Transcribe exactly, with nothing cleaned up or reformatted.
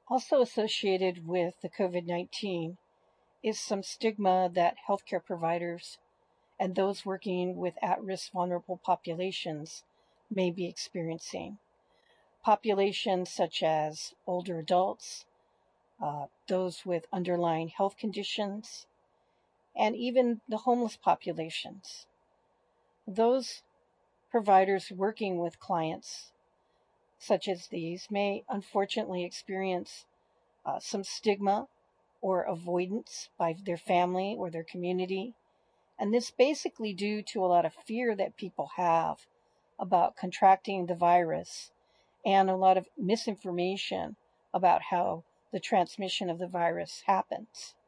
Also associated with the COVID nineteen is some stigma that healthcare providers and those working with at-risk vulnerable populations may be experiencing. Populations such as older adults, uh, those with underlying health conditions, and even the homeless populations. Those providers working with clients such as these may unfortunately experience uh, some stigma or avoidance by their family or their community. And this basically due to a lot of fear that people have about contracting the virus and a lot of misinformation about how the transmission of the virus happens.